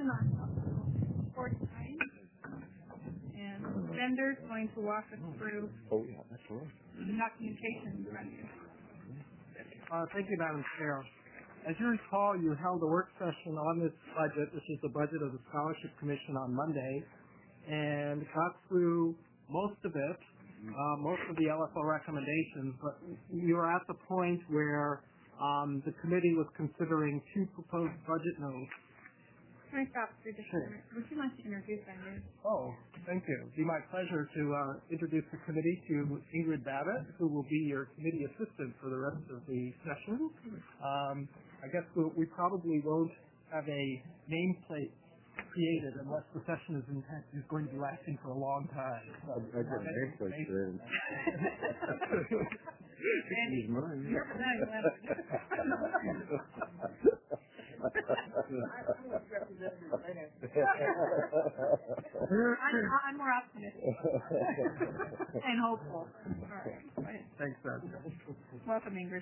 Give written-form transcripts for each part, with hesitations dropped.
presentation on 49, and Bender's going to walk us through the documentation. Thank you, Madam Chair. As you recall, you held a work session on this budget. This is the budget of the Scholarship Commission on Monday, and got through most of it, most of the LFO recommendations, but we were at the point where the committee was considering two proposed budget notes. Can I stop for just a minute? Would you like to introduce Bender? Oh, thank you. It'd be my pleasure to introduce the committee to Ingrid Babbitt, who will be your committee assistant for the rest of the session. I guess we probably won't have a nameplate created unless the session is going to be lasting for a long time. I got a nameplate created. Andy, you're I'm more optimistic and hopeful. All right. Go ahead. Thanks, Madam. Welcome, Ingrid.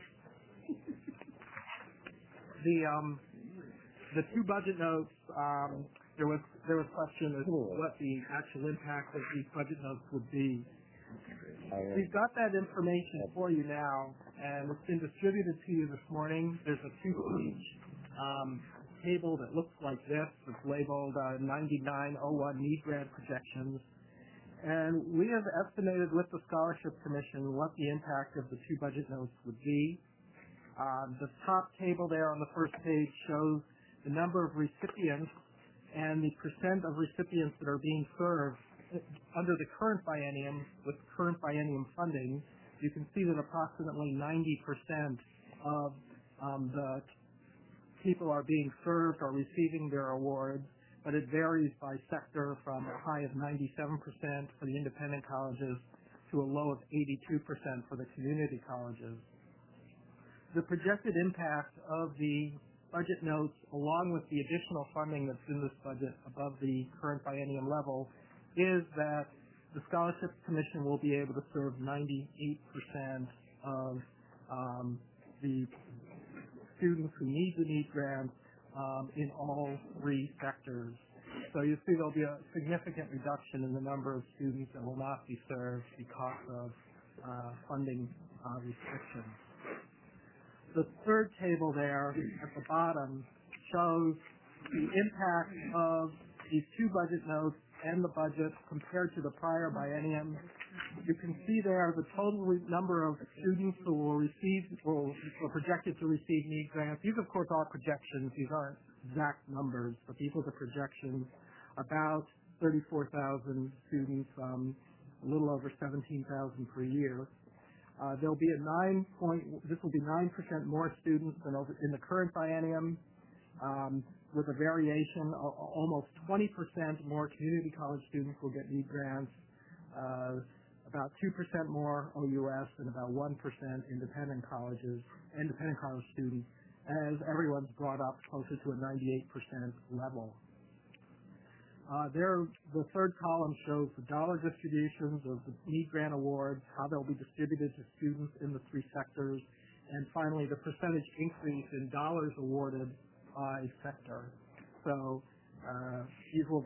The two budget notes, there was question as to what the actual impact of these budget notes would be. We've got that information for you now, and it's been distributed to you this morning. There's a two-page table that looks like this. It's labeled 9901 need grant projections. And we have estimated with the Scholarship Commission what the impact of the two budget notes would be. The top table there on the first page shows the number of recipients and the percent of recipients that are being served under the current biennium with current biennium funding. You can see that approximately 90% of the people are being served or receiving their awards, but it varies by sector from a high of 97% for the independent colleges to a low of 82% for the community colleges. The projected impact of the budget notes, along with the additional funding that's in this budget above the current biennium level, is that the Scholarship Commission will be able to serve 98% of the students who need the need grant in all three sectors. So you see there'll be a significant reduction in the number of students that will not be served because of funding restrictions. The third table there at the bottom shows the impact of these two budget notes and the budget compared to the prior biennium. You can see there the total number of students who will receive, or projected to receive need grants. These, of course, are projections. These aren't exact numbers, but these are the projections. About 34,000 students, a little over 17,000 per year. There'll be this will be 9% more students than in the current biennium, with a variation. Almost 20% more community college students will get need grants, about 2% more OUS, and about 1% independent college students, as everyone's brought up closer to a 98% level. The third column shows the dollar distributions of the need grant awards, how they'll be distributed to students in the three sectors, and finally the percentage increase in dollars awarded by sector. So these will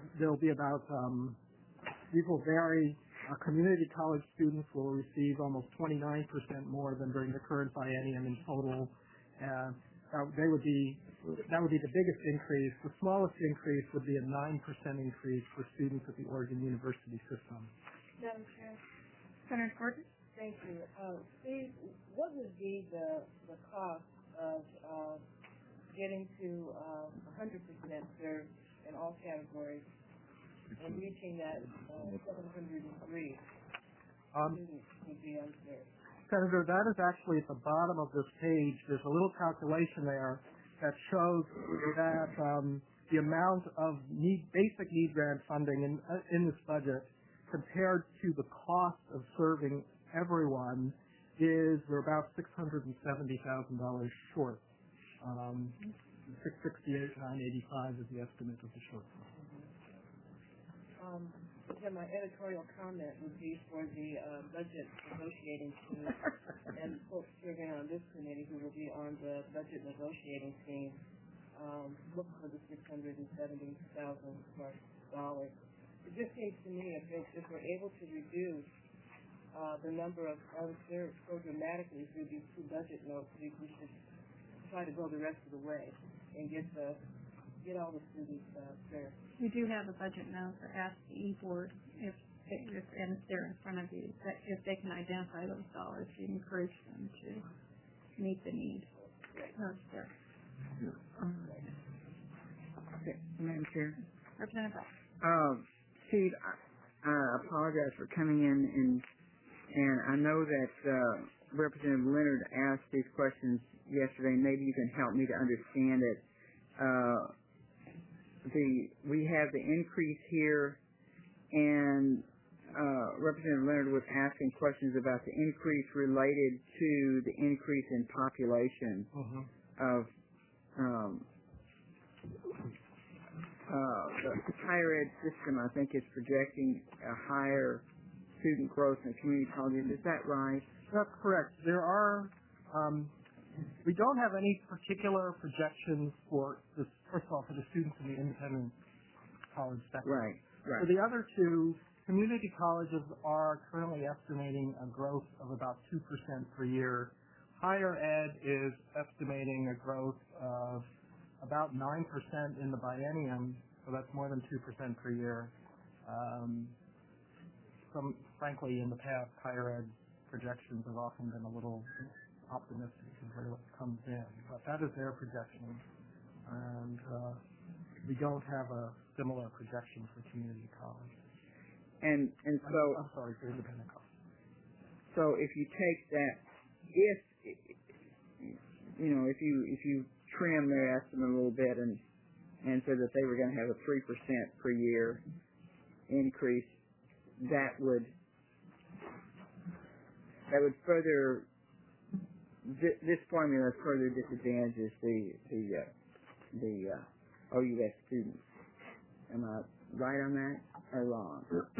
vary. Community college students will receive almost 29% more than during the current biennium in total. That would be the biggest increase. The smallest increase would be a 9% increase for students at the Oregon University system. Madam Chair. Senator Gordon? Thank you. Steve, what would be the cost of getting to 100% served in all categories and reaching that 703 students would be unserved? Senator, that is actually at the bottom of this page. There's a little calculation there that shows that the amount of basic need grant funding in this budget compared to the cost of serving everyone we're about $670,000 short. 668,985 is the estimate of the shortfall. My editorial comment would be for the budget negotiating team and folks serving on this committee who will be on the budget negotiating team. look for the $670,000+. It just seems to me if we're able to reduce the number of unserved so dramatically through these two budget notes, we should try to go the rest of the way and get all the students served. We do have a budget note for Ask the E-Board, and it's there in front of you, that if they can identify those dollars, you encourage them to meet the need. That's there. Okay, Madam Chair. Representative Bell. Steve, I apologize for coming in, and I know that Representative Leonard asked these questions yesterday. Maybe you can help me to understand it. We have the increase here, and Representative Leonard was asking questions about the increase related to the increase in population of the higher ed system. I think is projecting a higher student growth in community colleges. Is that right? That's correct. There are, we don't have any particular projections for this, first of all, for the students in the independent college sector. Right. For the other two, community colleges are currently estimating a growth of about 2% per year. Higher ed is estimating a growth of about 9% in the biennium, so that's more than 2% per year. Frankly, in the past, higher ed projections have often been a little optimistic in what comes in, but that is their projection, and we don't have a similar projection for community college. And so I'm sorry, for independent college. So if you take that, if you trim their estimate a little bit and said that they were going to have a 3% per year increase, that would further, this formula further disadvantages the OUS students. Am I right on that or wrong?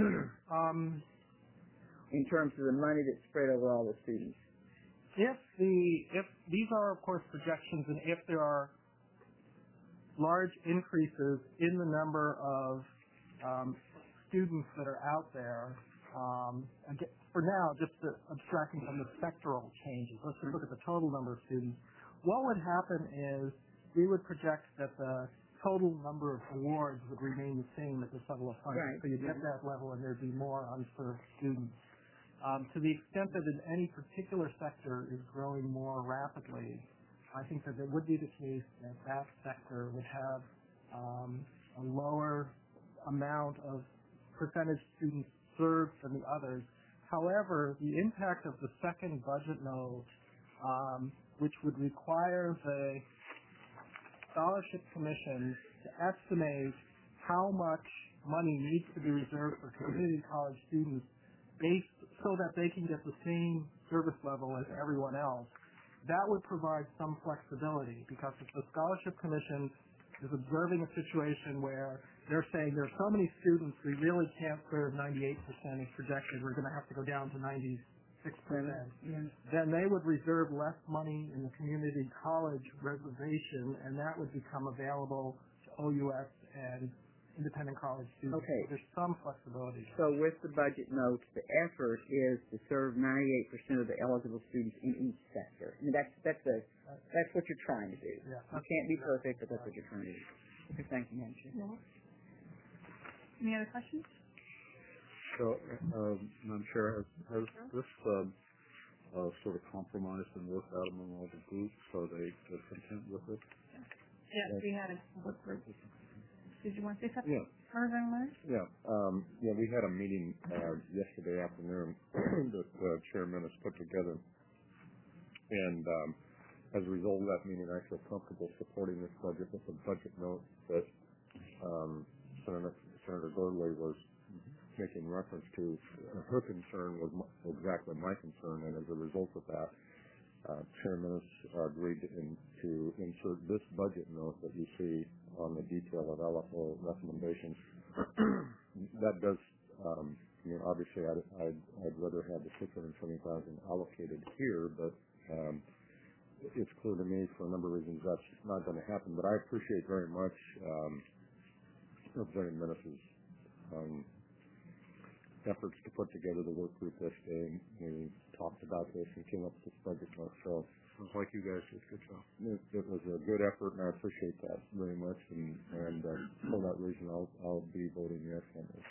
In terms of the money that's spread over all the students. If these are, of course, projections, and if there are large increases in the number of students that are out there, for now, just abstracting from the sectoral changes, let's just look at the total number of students. What would happen is we would project that the total number of awards would remain the same at this level of funding. Right. So you'd get that level and there'd be more unserved students. To the extent that in any particular sector is growing more rapidly, I think that it would be the case that that sector would have a lower amount of percentage students served than the others. However, the impact of the second budget note, which would require the Scholarship Commission to estimate how much money needs to be reserved for community college students based so that they can get the same service level as everyone else, that would provide some flexibility, because if the Scholarship Commission is observing a situation where they're saying there are so many students we really can't serve 98% as projected, we're going to have to go down to 96%, then they would reserve less money in the community college reservation, and that would become available to OUS and independent college students. Okay. There's some flexibility. So with the budget notes, the effort is to serve 98% of the eligible students in each sector. I mean, that's what you're trying to do. Yeah. You can't be perfect, but that's what you're trying to do. Okay, thank you, Madam Chair. Any other questions? So, Madam Chair, has this sort of compromised and worked out among all the groups? Are they content with it? Yes, we had a public group. Did you want to say something? Yeah. We had a meeting yesterday afternoon that Chairman has put together, and as a result of that meeting, I feel comfortable supporting this budget with the budget note that Senator Gordley was making reference to. Her concern was exactly my concern, and as a result of that, Chairman has agreed to insert this budget note that you see on the detail of LFO recommendations. That does, obviously I'd rather have the $670,000 allocated here, but it's clear to me for a number of reasons that's not going to happen. But I appreciate very much Representative Menace's efforts to put together the work group this day. We talked about this and came up with this budget note. So sounds like you guys did a good job. It was a good effort, and I appreciate that very much. And for that reason, I'll be voting yes on this.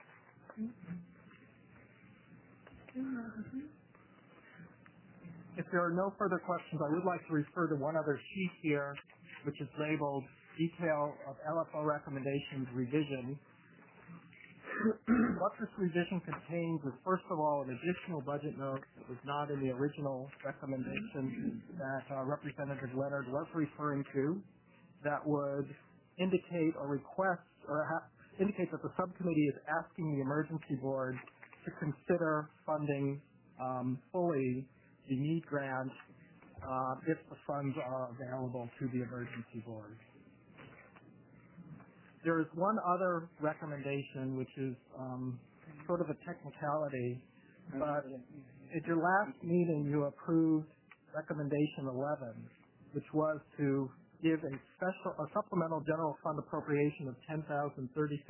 If there are no further questions, I would like to refer to one other sheet here, which is labeled Detail of LFO Recommendations Revision. What this revision contains is, first of all, an additional budget note that was not in the original recommendation that Representative Leonard was referring to, that would indicate or request or indicate that the subcommittee is asking the emergency board to consider funding fully the need grant if the funds are available to the emergency board. There is one other recommendation, which is sort of a technicality, but at your last meeting you approved recommendation 11, which was to give a supplemental general fund appropriation of $10,037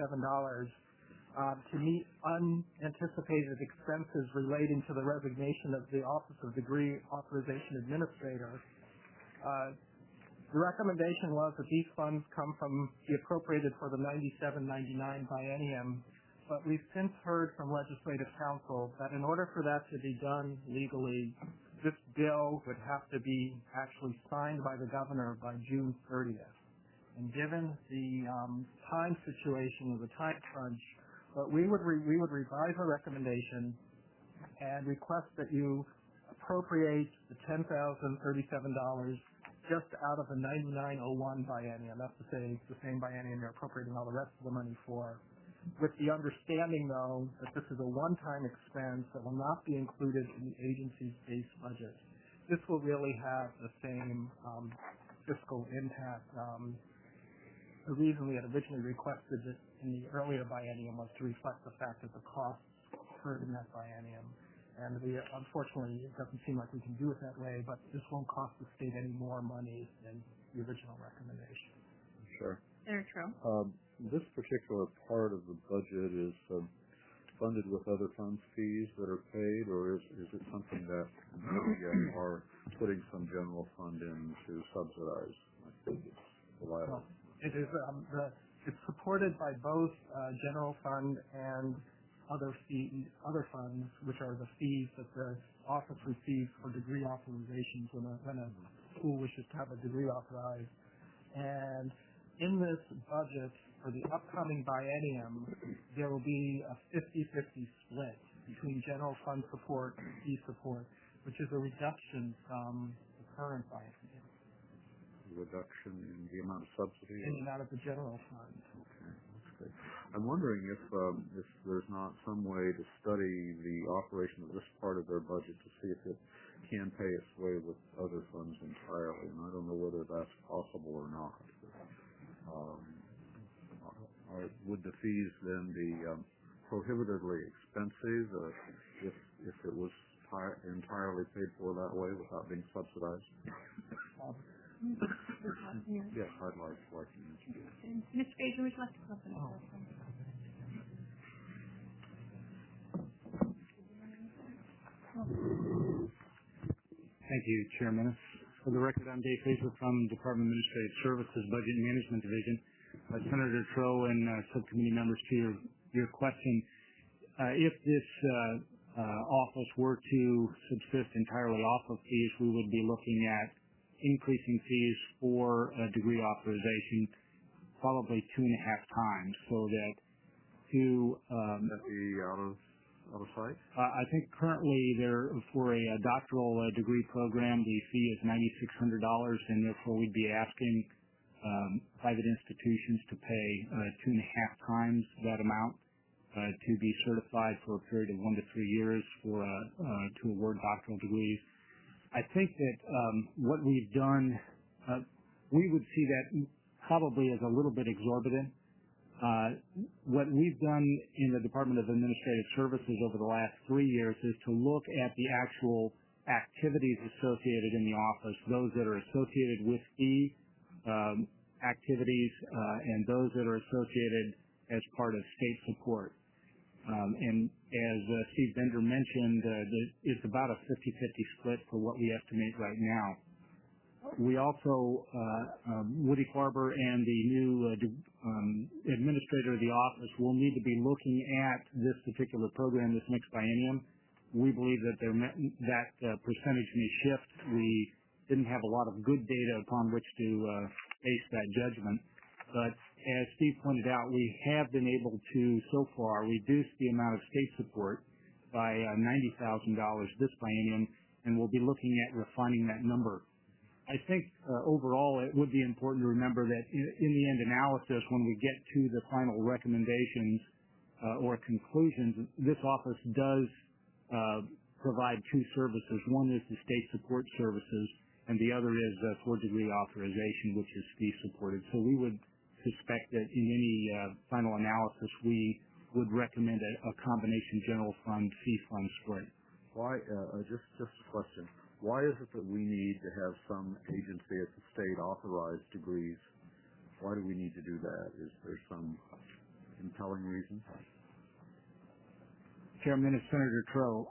to meet unanticipated expenses relating to the resignation of the Office of Degree Authorization Administrator. The recommendation was that these funds come from the appropriated for the 97-99 biennium, but we've since heard from Legislative Counsel that in order for that to be done legally, this bill would have to be actually signed by the governor by June 30th. And given the time situation or the time crunch, but we would revise our recommendation and request that you appropriate the $10,037 just out of the 9901 biennium. That's to say, the same biennium you're appropriating all the rest of the money for, with the understanding, though, that this is a one-time expense that will not be included in the agency's base budget. This will really have the same fiscal impact. The reason we had originally requested it in the earlier biennium was to reflect the fact that the costs occurred in that biennium. And unfortunately, it doesn't seem like we can do it that way, but this won't cost the state any more money than the original recommendation. Sure. Senator Trout. This particular part of the budget is funded with other funds fees that are paid, or is it something that we are putting some general fund in to subsidize? I think it's the latter. Well, it is. It's supported by both general fund and other funds, which are the fees that the office receives for degree authorizations when a school wishes to have a degree authorized. And in this budget for the upcoming biennium, there will be a 50-50 split between general fund support and fee support, which is a reduction from the current biennium. Reduction in the amount of subsidy? In and out of the general fund. Okay, that's good. I'm wondering if there's not some way to study the operation of this part of their budget to see if it can pay its way with other funds entirely, and I don't know whether that's possible or not. Would the fees then be prohibitively expensive if it was entirely paid for that way without being subsidized? Yes, I'd like to mention. Mr. Gager, would you like to come up and Thank you, Chairman. For the record, I'm Dave Faisler from Department of Administrative Services Budget and Management Division. Senator Trout and subcommittee members, to your question, if this office were to subsist entirely off of fees, we would be looking at increasing fees for degree authorization probably 2.5 times, so that to that be out of sight? I think currently there for a doctoral degree program the fee is $9,600, and therefore we'd be asking private institutions to pay 2.5 times that amount to be certified for a period of 1 to 3 years for to award doctoral degrees. I think that what we've done, we would see that probably as a little bit exorbitant. What we've done in the Department of Administrative Services over the last 3 years is to look at the actual activities associated in the office, those that are associated with fee activities, and those that are associated as part of state support. And as Steve Bender mentioned, it's about a 50-50 split for what we estimate right now. We also, Woody Farber and the new administrator of the office will need to be looking at this particular program this next biennium. We believe that percentage may shift. We didn't have a lot of good data upon which to base that judgment. But as Steve pointed out, we have been able to, so far, reduce the amount of state support by $90,000 this biennium, and we'll be looking at refining that number. I think overall it would be important to remember that in the end analysis, when we get to the final recommendations or conclusions, this office does provide two services. One is the state support services, and the other is four-degree authorization, which is fee supported. So we would suspect that in any final analysis, we would recommend a combination general fund fee fund split. Why? Just a question. Why is it that we need to have some agency at the state authorize degrees? Why do we need to do that? Is there some compelling reason? Chairman and Senator Troe,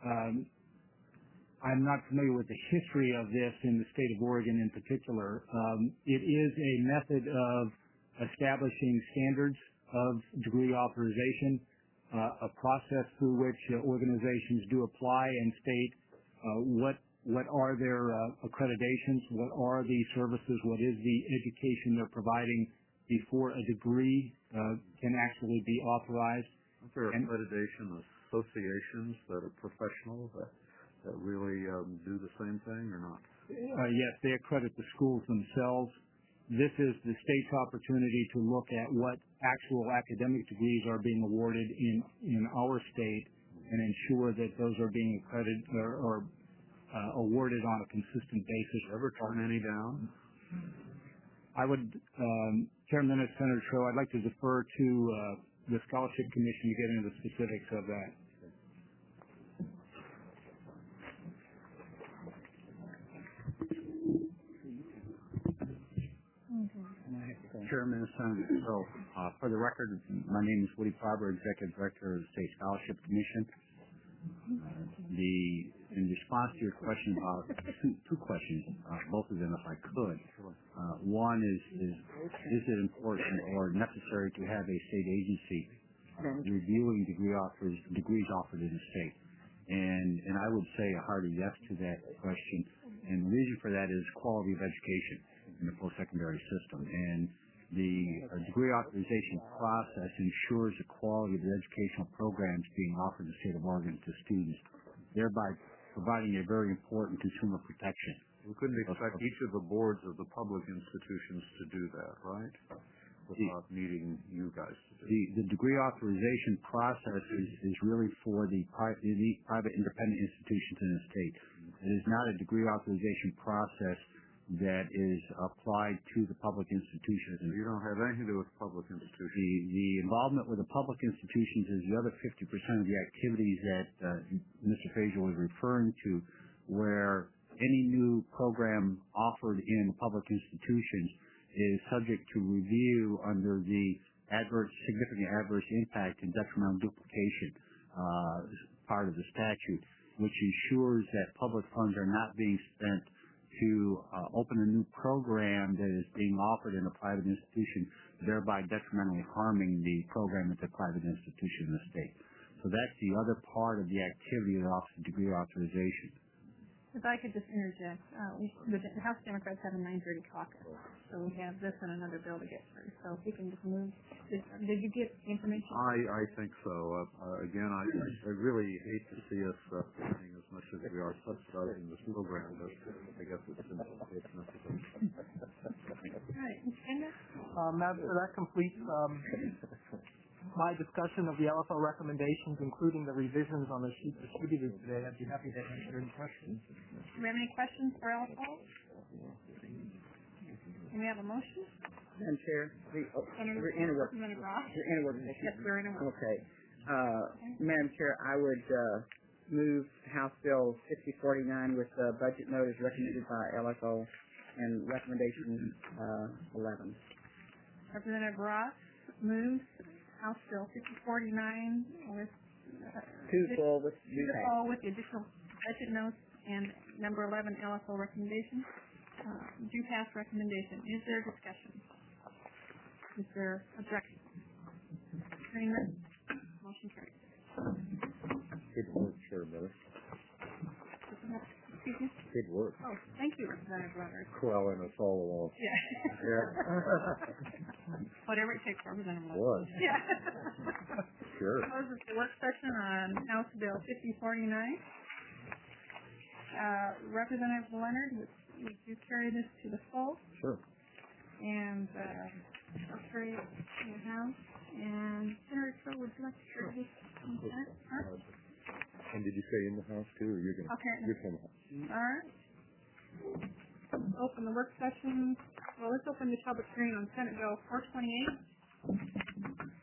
I'm not familiar with the history of this in the state of Oregon in particular. It is a method of establishing standards of degree authorization, a process through which organizations do apply and state what are their accreditations, what are the services, what is the education they're providing before a degree can actually be authorized. Is there accreditation associations that are professional that really do the same thing or not? Yes, they accredit the schools themselves. This is the state's opportunity to look at what actual academic degrees are being awarded in our state and ensure that those are being accredited or awarded on a consistent basis. Ever turn any down? I would, Chairman and Senator Troe, I'd like to defer to the Scholarship Commission to get into the specifics of that. Chairman and Senator Troe, for the record, my name is Woody Farber, Executive Director of the State Scholarship Commission. In response to your question about two questions, both of them if I could. One is it important or necessary to have a state agency reviewing degrees offered in the state? And I would say a hearty yes to that question. And the reason for that is quality of education in the post-secondary system. And the degree authorization process ensures the quality of the educational programs being offered in the state of Oregon to students, thereby providing a very important consumer protection. We couldn't expect each of the boards of the public institutions to do that, right? Without needing you guys to do it. The degree authorization process is really for the private independent institutions in the state. It is not a degree authorization process that is applied to the public institutions. You don't have anything to do with public institutions. The involvement with the public institutions is the other 50% of the activities that Mr. Frazier was referring to, where any new program offered in public institutions is subject to review under the significant adverse impact and detrimental duplication part of the statute, which ensures that public funds are not being spent to open a new program that is being offered in a private institution, thereby detrimentally harming the program at the private institution in the state. So that's the other part of the activity of the Office of Degree Authorization. If I could just interject, the House Democrats have a 9:30 caucus, so we have this and another bill to get through. So if we can just move, did you get information? I think so. Again, I really hate to see us spending as much as we are subsidizing this program, but I guess it's necessary. All right, Ms. Bender? That completes my discussion of the LFO recommendations, including the revisions on the sheet distributed today. I'd be happy to answer any questions. Do we have any questions for LFO? Can we have a motion? Madam Chair, we're in a work session. Yes, we're in a work. Okay. Madam Chair, I would move House Bill 6049 with the budget note as recommended by LFO and recommendation 11. Representative Ross moves House Bill 5049 with Two full with new text. all with the additional budget notes and number 11 LFO recommendation. Do pass recommendation. Is there discussion? Is there objection? Hearing none, motion carries. Good work, Chair Miller. Excuse me? Good work. Oh, thank you, Representative Leonard. Quelling us all along. Yeah. Whatever it takes, Representative Leonard. What? Yeah. Sure. Closes the work session on House Bill 5049. Representative Leonard, would you carry this to the full? Sure. And I'll carry it in the House. And Senator Crow, would you like to carry this in the Senate? Huh? And did you say in the House too, or you're going to? Okay. You're from the House. All right. Open the work session. Well, let's open the public hearing on Senate Bill 428.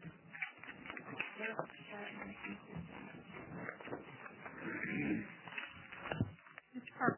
Mr. Carp.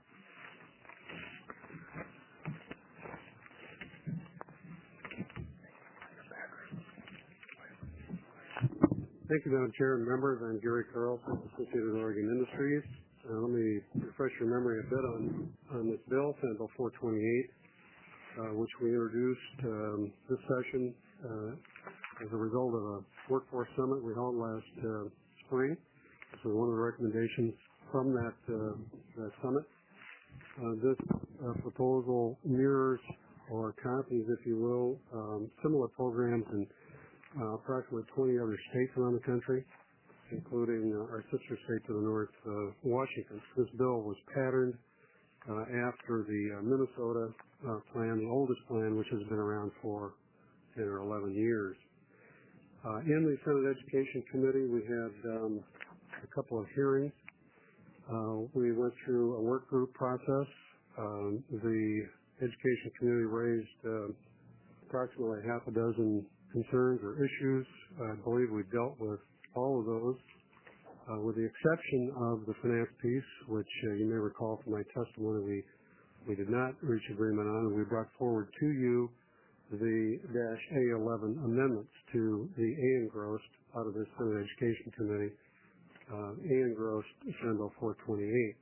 Thank you, Madam Chair and members. I'm Gary Carlson, Associated Oregon Industries. Let me refresh your memory a bit on this bill, Senate Bill 428, which we introduced this session as a result of a workforce summit we held last spring. So one of the recommendations from that summit. This proposal mirrors or copies, if you will, similar programs in approximately 20 other states around the country, including our sister state to the north, Washington. This bill was patterned after the Minnesota plan, the oldest plan, which has been around for 10 or 11 years. In the Senate Education Committee, we had a couple of hearings. We went through a work group process. The Education Committee raised approximately half a dozen concerns or issues. I believe we dealt with all of those, with the exception of the finance piece, which you may recall from my testimony we did not reach agreement on, and we brought forward to you the -A11 amendments to the A engrossed out of the Senate Education Committee, A engrossed Senate Bill 428.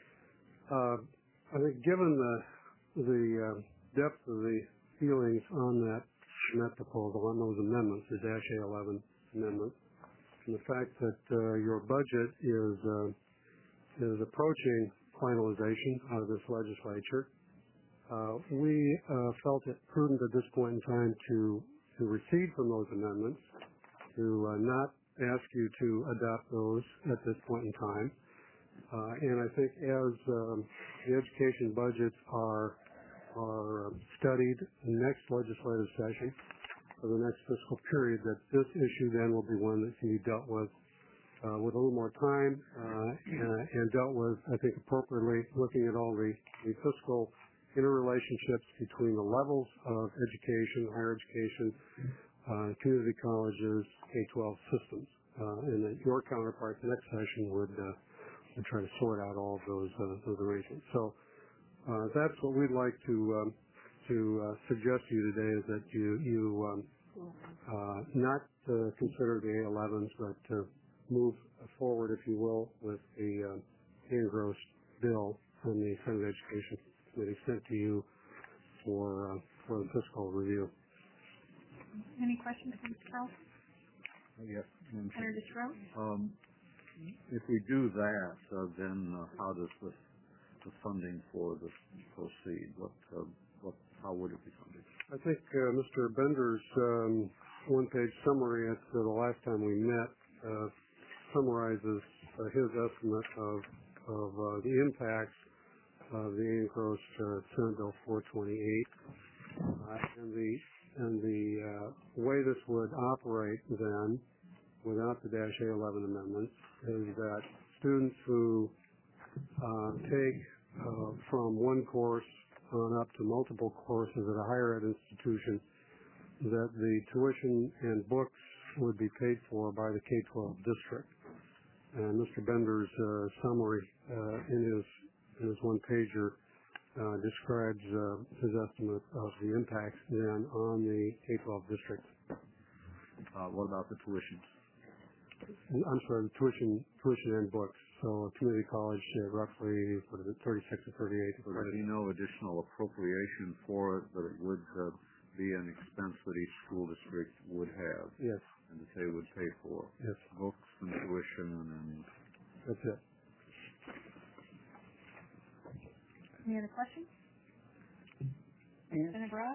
I think given the depth of the feelings on that proposal, on those amendments, the -A11 amendments, and the fact that your budget is approaching finalization out of this legislature, we felt it prudent at this point in time to recede from those amendments, to not ask you to adopt those at this point in time. And I think as the education budgets are studied in the next legislative session for the next fiscal period, that this issue then will be one that can be dealt with a little more time and dealt with, I think, appropriately, looking at all the fiscal interrelationships between the levels of education, higher education, community colleges, K-12 systems, and that your counterpart the next session would try to sort out all of those arrangements. So that's what we'd like to suggest to you today, is that you not consider the A11s, but move forward, if you will, with the engrossed bill from the Senate Education Committee sent to you for the fiscal review. Any questions from Mr. Carl? Yes. Senator Stroh? If we do that, then how does the funding for this proceed? How would it be funded? I think Mr. Bender's one-page summary at the last time we met summarizes his estimate of the impacts of the engrossed Senate Bill 428, and the way this would operate then, without the -A11 amendments, is that students who take from one course on up to multiple courses at a higher ed institution, that the tuition and books would be paid for by the K-12 district. And Mr. Bender's summary in his one-pager describes his estimate of the impacts then on the K-12 district. What about the tuitions? I'm sorry, the tuition and books. So a community college roughly, what is it, 36 or 38. So do you know additional appropriation for it, that it would be an expense that each school district would have? Yes. And that they would pay for? Yes. Books and tuition and... That's it. Any other questions? Senator Ross?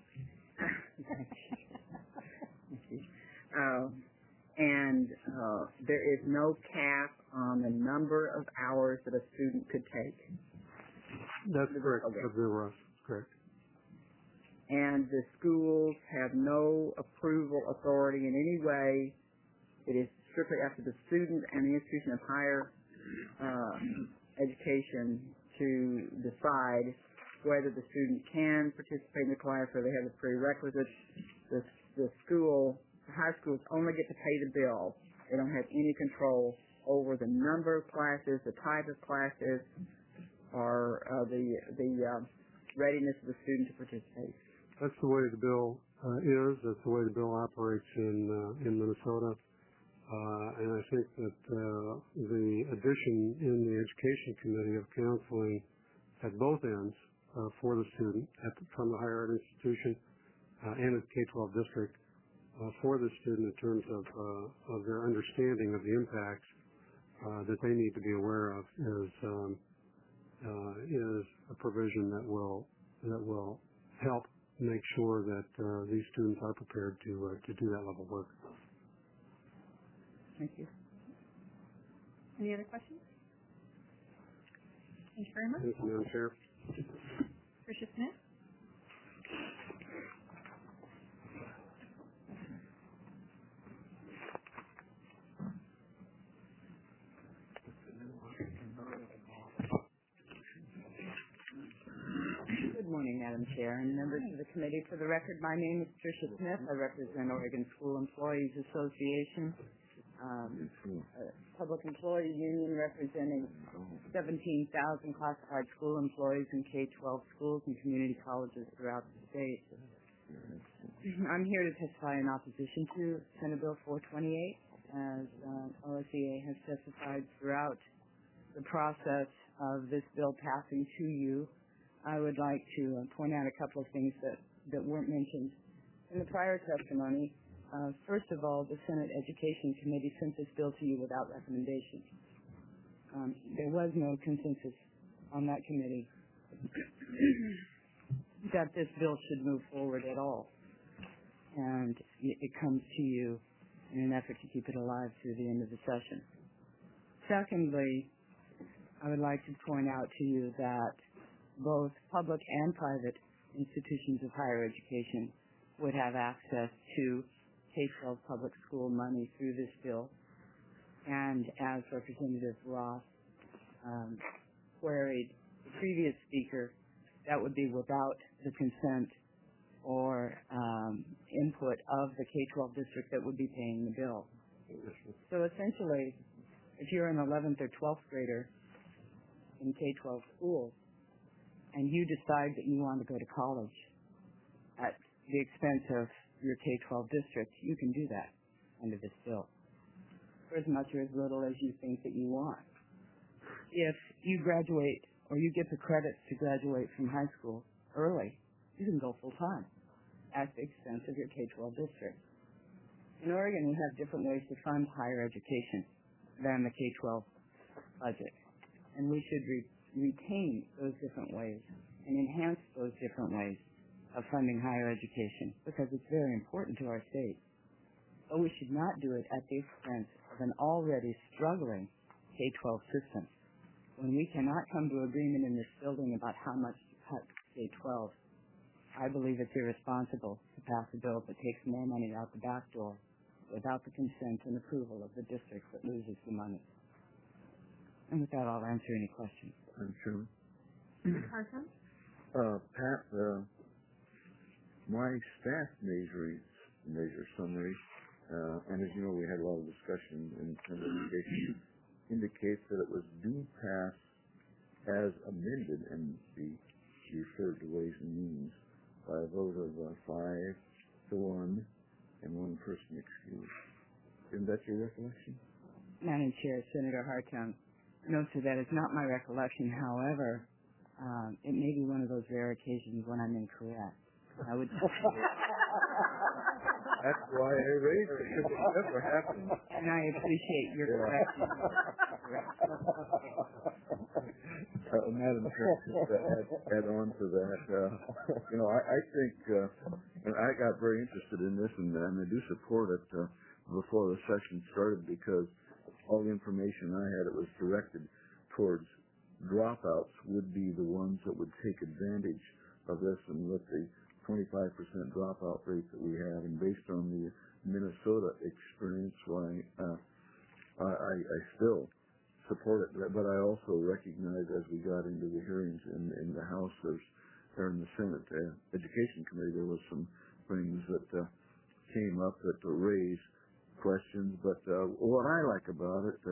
There is no cap on the number of hours that a student could take. That's correct. Okay. That's Ross. Correct. And the schools have no approval authority in any way. It is strictly up to the student and the institution of higher education to decide whether the student can participate in the class or they have the prerequisites. The high schools only get to pay the bill. They don't have any control over the number of classes, the type of classes, or the readiness of the student to participate. That's the way the bill is. That's the way the bill operates in Minnesota. And I think that the addition in the Education Committee of counseling at both ends for the student from the higher ed institution and at the K-12 district for the student in terms of their understanding of the impacts that they need to be aware of is a provision that will help make sure that these students are prepared to do that level of work. Thank you. Any other questions? Thank you very much. Thank you, Madam Chair. Tricia Smith? Good morning, Madam Chair and members of the committee. For the record, my name is Tricia Smith. I represent Oregon School Employees Association, a public employee union representing 17,000 classified school employees in K-12 schools and community colleges throughout the state. I'm here to testify in opposition to Senate Bill 428, as OSEA has testified throughout the process of this bill passing to you. I would like to point out a couple of things that weren't mentioned in the prior testimony. First of all, the Senate Education Committee sent this bill to you without recommendation. There was no consensus on that committee that this bill should move forward at all. And it comes to you in an effort to keep it alive through the end of the session. Secondly, I would like to point out to you that both public and private institutions of higher education would have access to K-12 public school money through this bill. And as Representative Ross queried the previous speaker, that would be without the consent or input of the K-12 district that would be paying the bill. So essentially, if you're an 11th or 12th grader in K-12 schools, and you decide that you want to go to college at the expense of your K-12 district, you can do that under this bill for as much or as little as you think that you want. If you graduate or you get the credits to graduate from high school early, you can go full-time at the expense of your K-12 district. In Oregon, we have different ways to fund higher education than the K-12 budget, and we should retain those different ways and enhance those different ways of funding higher education because it's very important to our state. But we should not do it at the expense of an already struggling K-12 system. When we cannot come to agreement in this building about how much to cut K-12, I believe it's irresponsible to pass a bill that takes more money out the back door without the consent and approval of the district that loses the money. And with that, I'll answer any questions. I'm sure. Carson? Pat, my staff measure summary, and as you know, we had a lot of discussion in terms of education. indicates that it was due pass as amended and be referred to Ways and Means by a vote of 5-1 and one person excused. Isn't that your recollection? Madam Chair, Senator Hartung, no, sir, that is not my recollection. However, it may be one of those rare occasions when I'm incorrect. I would. That's why I raised it, because it never happened. And I appreciate your correction. Madam Chair, just to add on to that, I think, and I got very interested in this, and I do support it before the session started, because all the information I had, it was directed towards dropouts would be the ones that would take advantage of this, and with the 25% dropout rate that we have, and based on the Minnesota experience, I still support it. But I also recognize, as we got into the hearings in the House or in the Senate Education Committee, there was some things that came up that raised questions. But what I like about it,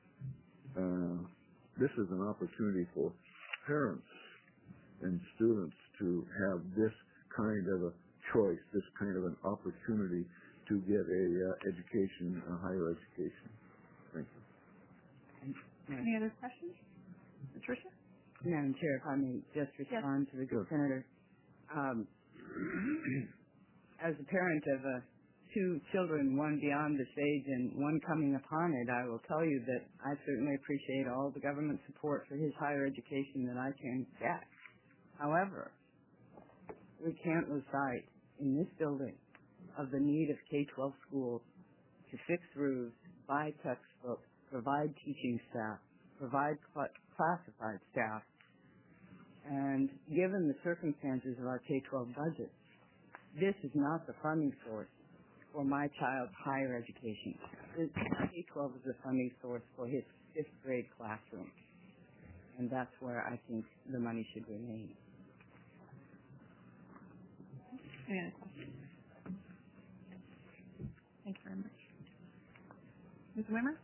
this is an opportunity for parents and students to have this kind of a choice, this kind of an opportunity to get a higher education. Thank you. Any other questions? Patricia? Madam Chair, if I may just respond to the good senator. As a parent of two children, one beyond this age and one coming upon it, I will tell you that I certainly appreciate all the government support for his higher education that I can get. However, we can't lose sight in this building of the need of K-12 schools to fix roofs, buy textbooks, provide teaching staff, provide classified staff. And given the circumstances of our K-12 budget, this is not the funding source for my child's higher education. K-12 is the funding source for his 5th grade classroom. And that's where I think the money should remain. Any other questions? Thank you very much. Ms. Wimmer?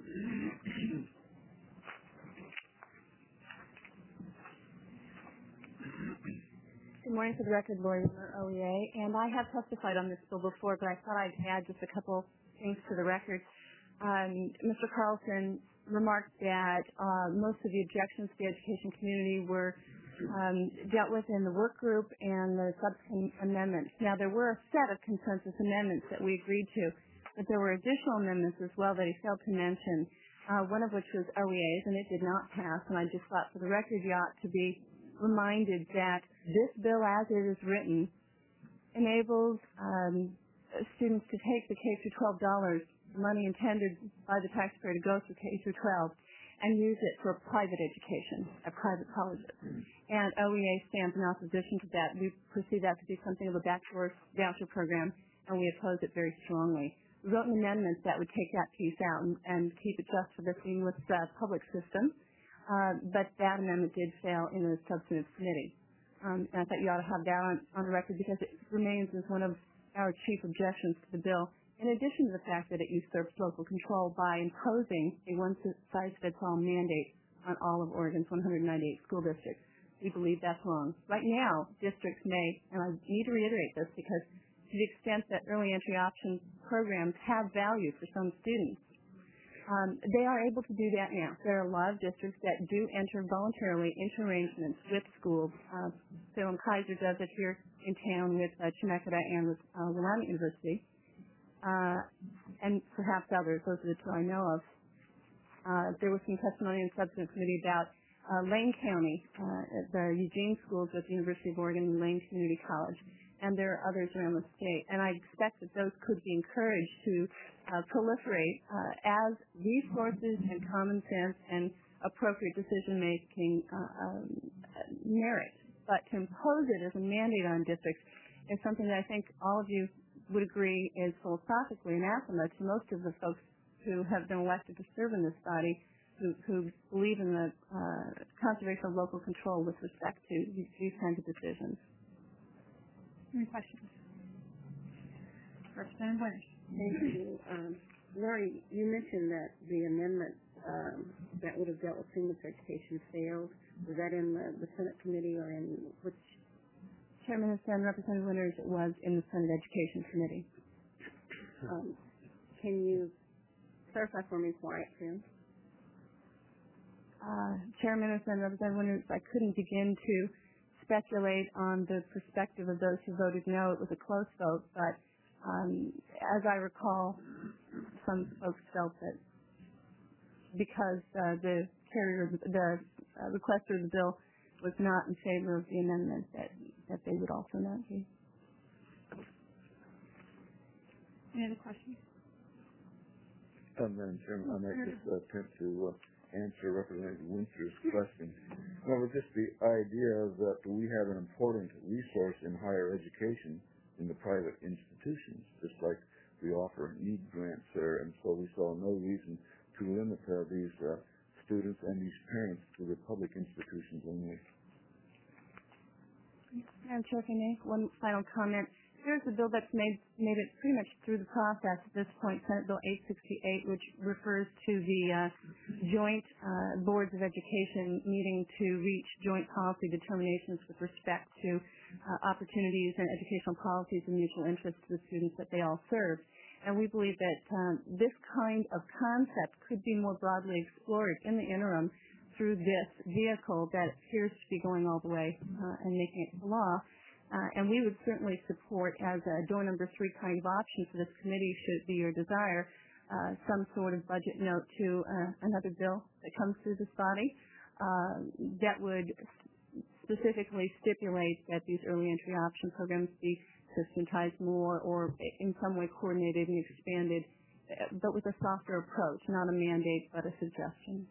Good morning. For the record, Lori Wimmer, OEA, and I have testified on this bill before, but I thought I'd add just a couple things to the record. Mr. Carlson remarked that most of the objections to the education community were dealt with in the work group and the subsequent amendments. Now, there were a set of consensus amendments that we agreed to, but there were additional amendments as well that he failed to mention, one of which was OEA's, and it did not pass. And I just thought, for the record, you ought to be reminded that this bill, as it is written, enables students to take the K-12 dollars, money intended by the taxpayer to go through K-12, and use it for private education at private colleges. And OEA stands in opposition to that. We perceive that to be something of a backdoor voucher program, and we oppose it very strongly. We wrote an amendment that would take that piece out and keep it just for the seamless public system, but that amendment did fail in the substantive committee. And I thought you ought to have that on the record because it remains as one of our chief objections to the bill, in addition to the fact that it usurps local control by imposing a one-size-fits-all mandate on all of Oregon's 198 school districts. We believe that's wrong. Right now, districts may, and I need to reiterate this because to the extent that early entry option programs have value for some students, they are able to do that now. There are a lot of districts that do enter voluntarily into arrangements with schools. Salem Kaiser does it here in town with Chemeketa and with Willamette University. And perhaps others. Those are the two I know of. There was some testimony in the substantive committee about Lane County, the Eugene schools at the University of Oregon and Lane Community College, and there are others around the state. And I expect that those could be encouraged to proliferate as resources and common sense and appropriate decision-making merit. But to impose it as a mandate on districts is something that I think all of you would agree is philosophically anathema to most of the folks who have been elected to serve in this body who believe in the conservation of local control with respect to these kinds of decisions. Any questions? Representative Winters. Thank you. Lori, you mentioned that the amendment that would have dealt with pre-military education failed. Was that in the Senate committee or in which? Chairman and Representative Winters, it was in the Senate Education Committee. Can you clarify for me why it failed? Chairman and Representative Winters, I couldn't begin to speculate on the perspective of those who voted no. It was a close vote, but as I recall, some folks felt that because the requester of the bill was not in favor of the amendment, that they would also not be. Any other questions? Madam Chairman, I might just attempt to answer Representative Winter's question. Well, just the idea that we have an important resource in higher education in the private institutions, just like we offer need grants there, and so we saw no reason to limit these students and these parents to the public institutions only. Madam Chair, if I may, one final comment. There's a bill that's made it pretty much through the process at this point, Senate Bill 868, which refers to the joint boards of education needing to reach joint policy determinations with respect to opportunities and educational policies of mutual interest to the students that they all serve. And we believe that this kind of concept could be more broadly explored in the interim through this vehicle that appears to be going all the way and making it law. And we would certainly support, as a door number 3 kind of option for this committee, should it be your desire, some sort of budget note to another bill that comes through this body that would specifically stipulate that these early entry option programs be systematized more or in some way coordinated and expanded, but with a softer approach, not a mandate, but a suggestion.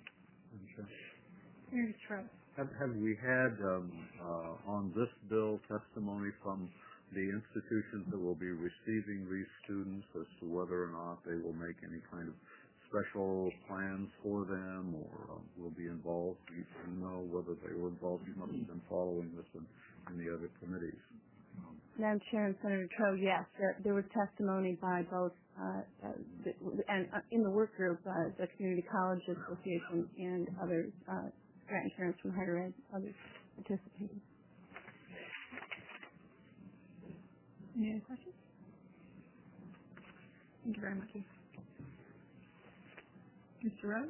Have we had on this bill testimony from the institutions that will be receiving these students as to whether or not they will make any kind of special plans for them or will be involved? Do you know whether they were involved? You must have been following this in the other committees. Madam Chair and Senator Troe, yes, there was testimony by both, and in the work group, the Community College Association and others, grant insurance from higher ed, others participated. Any other questions? Thank you very much. Mr. Rose?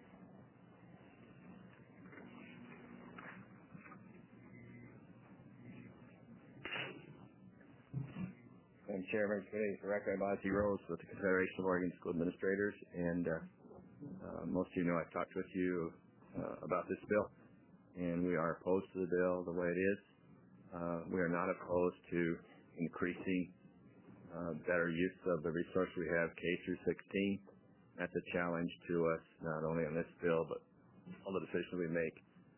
Madam Chairman, Committee, for the record, I'm Ozzie Rose with the Confederation of Oregon School Administrators, and most of you know I've talked with you about this bill, and we are opposed to the bill the way it is. We are not opposed to increasing better use of the resource we have K through 16. That's a challenge to us, not only on this bill, but all the decisions we make.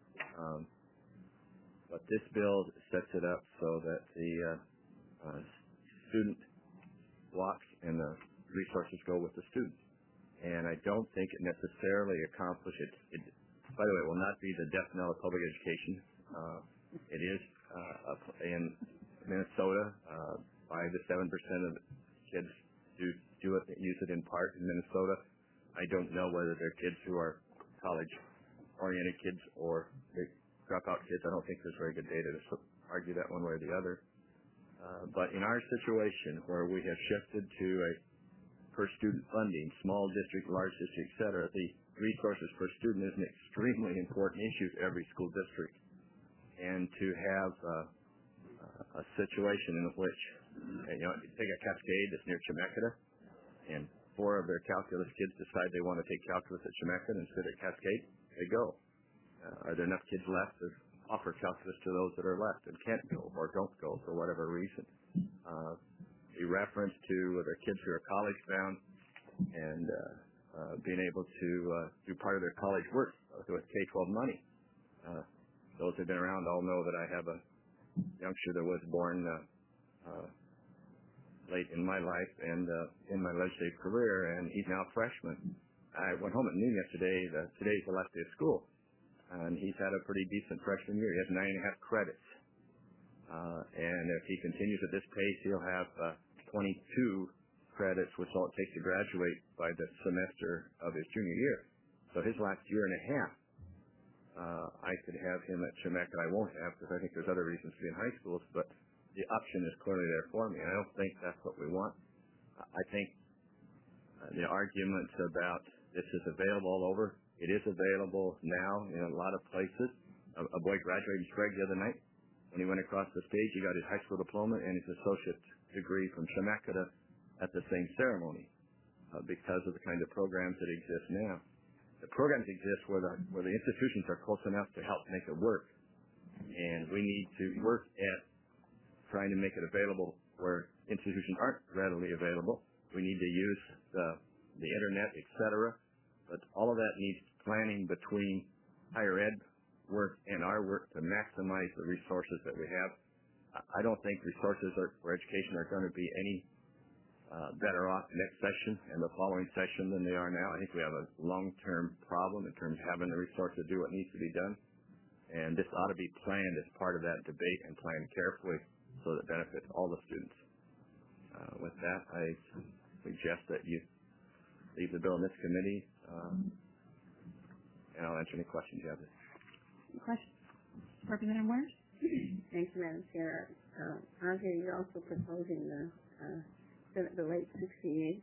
But this bill sets it up so that the student walks and the resources go with the student. And I don't think it necessarily accomplishes it. By the way, it will not be the death knell of public education. It is in Minnesota, 5 to 7% of kids use it in part in Minnesota. I don't know whether they're kids who are college-oriented kids or dropout kids. I don't think there's very good data to argue that one way or the other. But in our situation, where we have shifted to a per-student funding, small district, large district, et cetera, the resources per student is an extremely important issue to every school district. And to have a situation in which, take a Cascade that's near Chemeketa, and 4 of their calculus kids decide they want to take calculus at Chemeketa instead of Cascade, they go. Are there enough kids left to offer calculus to those that are left and can't go or don't go for whatever reason? The reference to the kids who are college-bound and being able to do part of their college work with K-12 money. Those who have been around all know that I have a youngster that was born late in my life and in my legislative career, and he's now a freshman. I went home at noon yesterday. Today's the last day of school, and he's had a pretty decent freshman year. He has 9.5 credits, and if he continues at this pace, he'll have 22 credits, which all it takes to graduate by the semester of his junior year. So his last year and a half, I could have him at Chemeketa. I won't have because I think there's other reasons to be in high schools, but the option is clearly there for me. And I don't think that's what we want. I think the arguments about this is available all over, it is available now in a lot of places. A boy graduated Sprague the other night. When he went across the stage, he got his high school diploma and his associate degree from Chemeketa at the same ceremony because of the kind of programs that exist now. The programs exist where the institutions are close enough to help make it work. And we need to work at trying to make it available where institutions aren't readily available. We need to use the internet, et cetera. But all of that needs planning between higher ed work and our work to maximize the resources that we have. I don't think resources for education are going to be any better off next session and the following session than they are now. I think we have a long-term problem in terms of having the resources to do what needs to be done. And this ought to be planned as part of that debate and planned carefully so that it benefits all the students. With that, I suggest that you leave the bill in this committee, and I'll answer any questions you have. Questions? Representative Winters? Thank you, Madam Chair. Andre, you're also proposing the Senate Bill 868.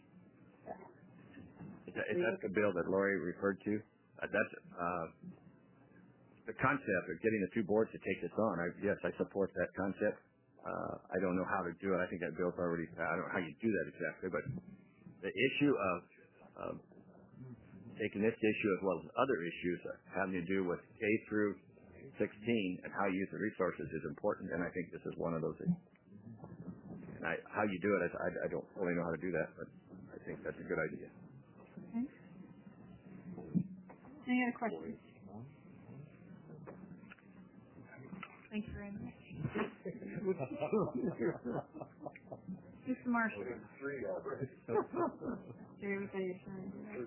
Is that the bill that Lori referred to? That's the concept of getting the two boards to take this on. Yes, I support that concept. I don't know how to do it. I think that bill's already passed. I don't know how you do that exactly, but the issue of taking this issue as well as other issues having to do with K through 16 and how you use the resources is important, and I think this is one of those issues. And how you do it, I don't really know how to do that, but I think that's a good idea. Okay. Any other questions? Thank you very much. Mr. Marshall. Everybody is trying to do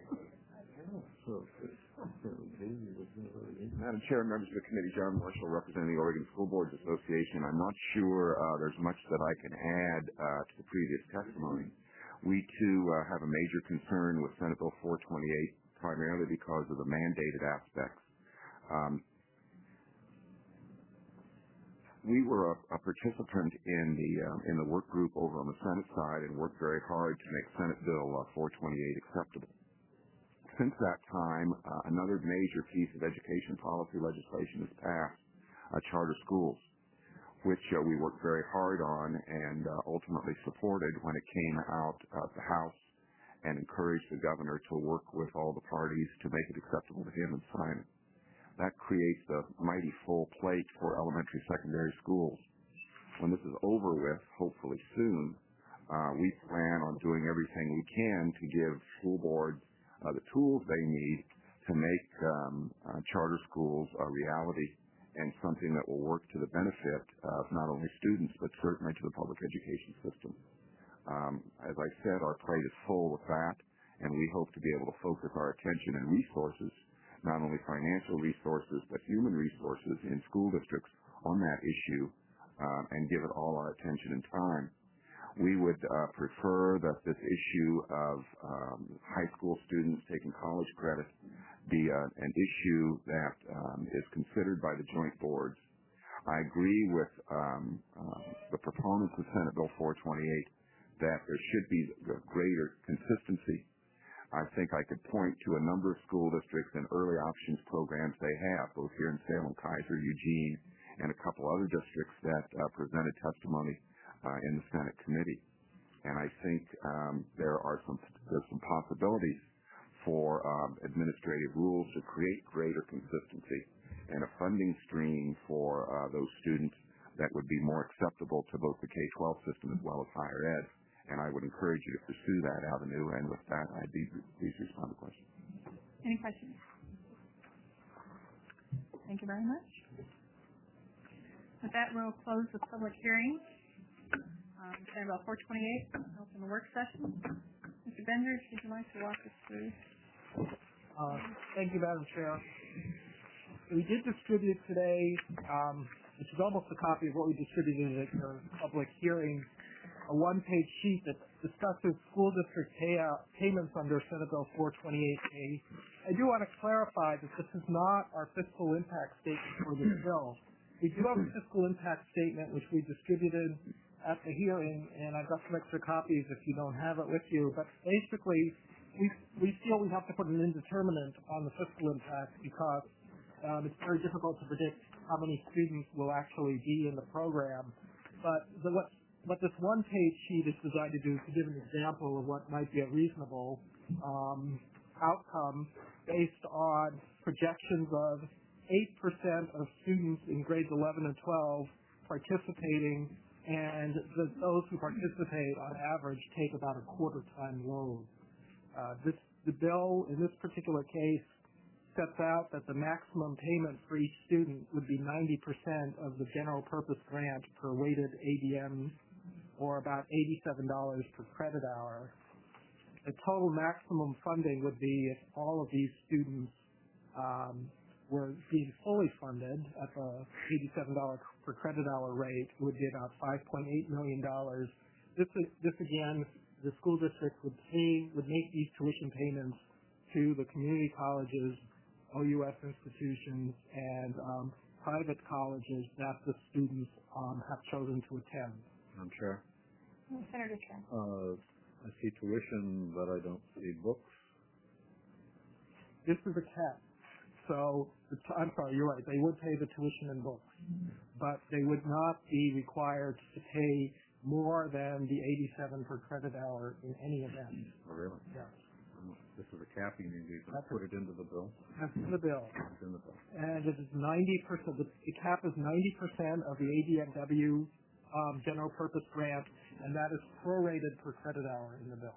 Madam Chair, members of the committee, John Marshall, representing the Oregon School Boards Association. I'm not sure there's much that I can add to the previous testimony. We, too, have a major concern with Senate Bill 428, primarily because of the mandated aspects. We were a participant in the work group over on the Senate side and worked very hard to make Senate Bill 428 acceptable. Since that time, another major piece of education policy legislation has passed, charter schools, which we worked very hard on and ultimately supported when it came out of the House and encouraged the governor to work with all the parties to make it acceptable to him and sign it. That creates a mighty full plate for elementary, secondary schools. When this is over with, hopefully soon, we plan on doing everything we can to give school boards the tools they need to make charter schools a reality and something that will work to the benefit of not only students but certainly to the public education system. As I said, our plate is full with that, and we hope to be able to focus our attention and resources, not only financial resources but human resources in school districts on that issue and give it all our attention and time. We would prefer that this issue of high school students taking college credit be an issue that is considered by the joint boards. I agree with the proponents of Senate Bill 428 that there should be greater consistency. I think I could point to a number of school districts and early options programs they have, both here in Salem, Kaiser, Eugene, and a couple other districts that presented testimony in the Senate committee. And I think there's some possibilities for administrative rules to create greater consistency and a funding stream for those students that would be more acceptable to both the K-12 system as well as higher ed. And I would encourage you to pursue that avenue. And with that, I'd be pleased to respond to questions. Any questions? Thank you very much. With that, we'll close the public hearing. Senate Bill 428, open the work session. Mr. Bender, would you like to walk us through? Thank you, Madam Chair. We did distribute today, which is almost a copy of what we distributed at your public hearing, a one-page sheet that discusses school district payments under Senate Bill 428A I do want to clarify that this is not our fiscal impact statement for this bill. We do have a fiscal impact statement which we distributed at the hearing, and I've got some extra copies if you don't have it with you. But basically, we feel we have to put an indeterminate on the fiscal impact because it's very difficult to predict how many students will actually be in the program. But what this one-page sheet is designed to do is to give an example of what might be a reasonable outcome based on projections of 8% of students in grades 11 and 12 participating, and those who participate on average take about a quarter-time load. The bill in this particular case sets out that the maximum payment for each student would be 90% of the general purpose grant per weighted ADM, or about $87 per credit hour. The total maximum funding would be if all of these students were being fully funded at the $87 per credit hour rate, it would be about $5.8 million. This again, the school district would make these tuition payments to the community colleges, OUS institutions, and private colleges that the students have chosen to attend. Madam Chair? Senator Trent. I see tuition, but I don't see books. This is a cap. So, I'm sorry, you're right. They would pay the tuition and books, but they would not be required to pay more than the $87 per credit hour in any event. Oh, really? Yes. This is a capping, you can put it into the bill. That's in the bill. It's in the bill. And it is 90%, the cap is 90% of the ADMW general purpose grant, and that is prorated per credit hour in the bill.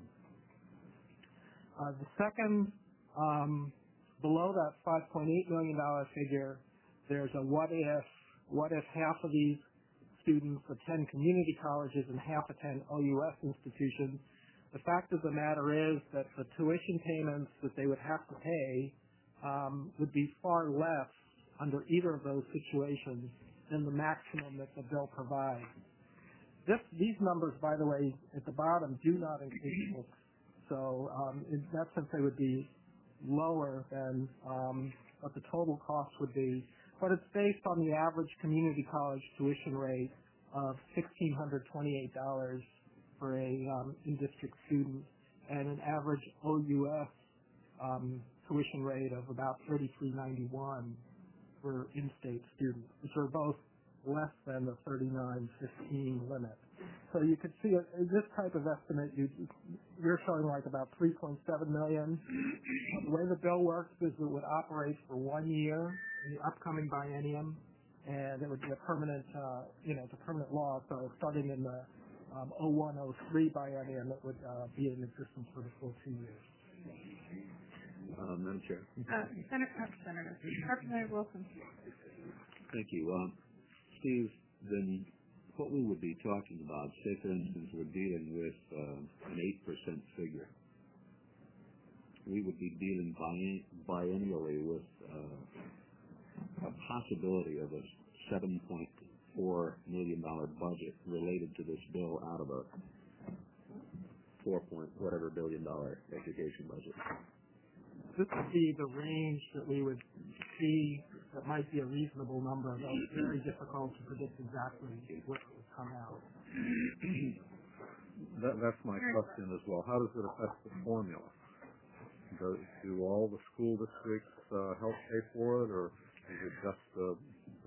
The second, below that $5.8 million figure, there's a what if half of these students attend community colleges and half attend OUS institutions. The fact of the matter is that the tuition payments that they would have to pay would be far less under either of those situations than the maximum that the bill provides. These numbers, by the way, at the bottom do not include books. So in that sense, they would be lower than what the total cost would be. But it's based on the average community college tuition rate of $1,628 for a in-district student, and an average OUS tuition rate of about $33.91 for in-state students, which are both less than the $39.15 limit. So you could see this type of estimate, you're showing like about $3.7 million. The way the bill works is it would operate for 1 year in the upcoming biennium, and it would be a permanent, it's a permanent law. So starting in the 01-03 biennium, it would be in existence for the full 2 years. Madam Chair. Senator Representative Wilson. Thank you. Steve, then what we would be talking about, say for instance we're dealing with an 8% figure. We would be dealing biennially with a possibility of a $7.4 million budget related to this bill out of a $4 billion education budget. This would be the range that we would see that might be a reasonable number, though it's very difficult to predict exactly what would come out. That's my question as well. How does it affect the formula? Do all the school districts help pay for it, or is it just the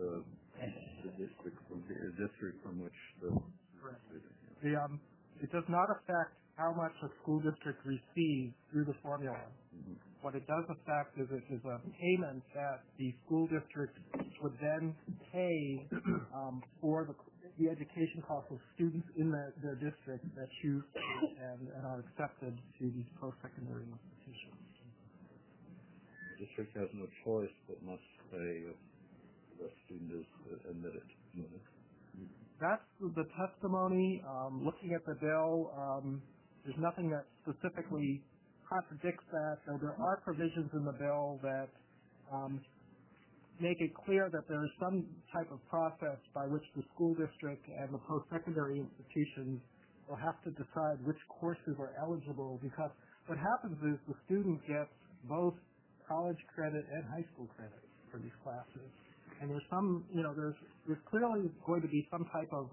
district from which the... Correct. It does not affect how much a school district receives through the formula. Mm-hmm. What it does affect is it is a payment that the school district would then pay for the education costs of students in their district that choose and are accepted to these post-secondary institutions. The district has no choice but must pay if the student is admitted. That's the testimony. Looking at the bill, there's nothing that specifically contradicts that, though there are provisions in the bill that make it clear that there is some type of process by which the school district and the post-secondary institutions will have to decide which courses are eligible, because what happens is the student gets both college credit and high school credit for these classes. And there's some, there's clearly going to be some type of